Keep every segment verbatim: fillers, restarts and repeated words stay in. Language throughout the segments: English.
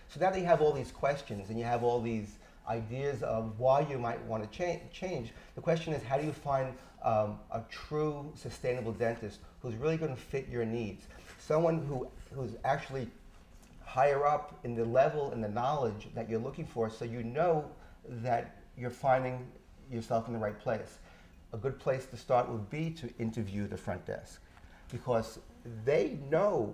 So now that you have all these questions and you have all these ideas of why you might want to cha- change, the question is, how do you find um, a true sustainable dentist who's really going to fit your needs? Someone who, who's actually higher up in the level and the knowledge that you're looking for, so you know that you're finding yourself in the right place. A good place to start would be to interview the front desk, because they know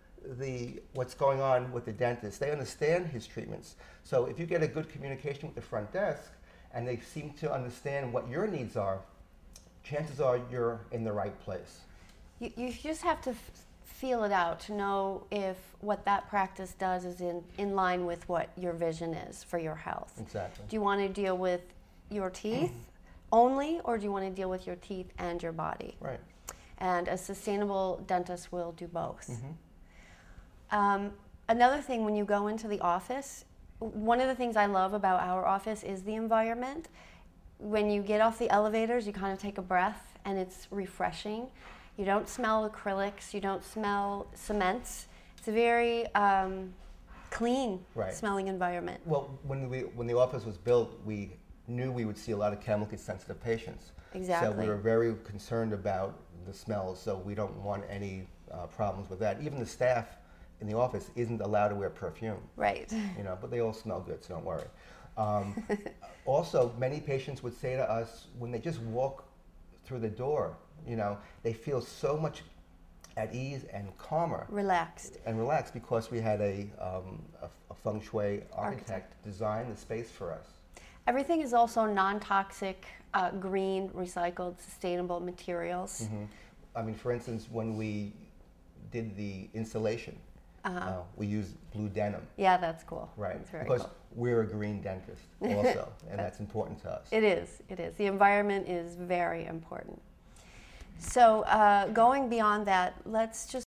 the what's going on with the dentist. They understand his treatments. So if you get a good communication with the front desk and they seem to understand what your needs are, chances are you're in the right place. You, you just have to f- feel it out to know if what that practice does is in, in line with what your vision is for your health. Exactly. Do you want to deal with your teeth only, or do you want to deal with your teeth and your body? Right. And a sustainable dentist will do both. Mm-hmm. Um, another thing, when you go into the office, one of the things I love about our office is the environment. When you get off the elevators, you kind of take a breath, and it's refreshing. You don't smell acrylics, you don't smell cements. It's a very um, clean Right. smelling environment. Well, when we when the office was built, we knew we would see a lot of chemically sensitive patients. Exactly. So we were very concerned about the smells, so we don't want any uh, problems with that. Even the staff in the office isn't allowed to wear perfume. Right. You know, but they all smell good, so don't worry. Um, also, many patients would say to us, when they just walk through the door, you know, they feel so much at ease and calmer. Relaxed. And relaxed, because we had a, um, a, a feng shui architect, Architect. design the space for us. Everything is also non-toxic, uh, green, recycled, sustainable materials. Mm-hmm. I mean, for instance, when we did the installation, Uh-huh. uh, we used blue denim. Yeah, that's cool. Right, That's very because cool. we're a green dentist also, and that's important to us. It is, it is. The environment is very important. So uh, going beyond that, let's just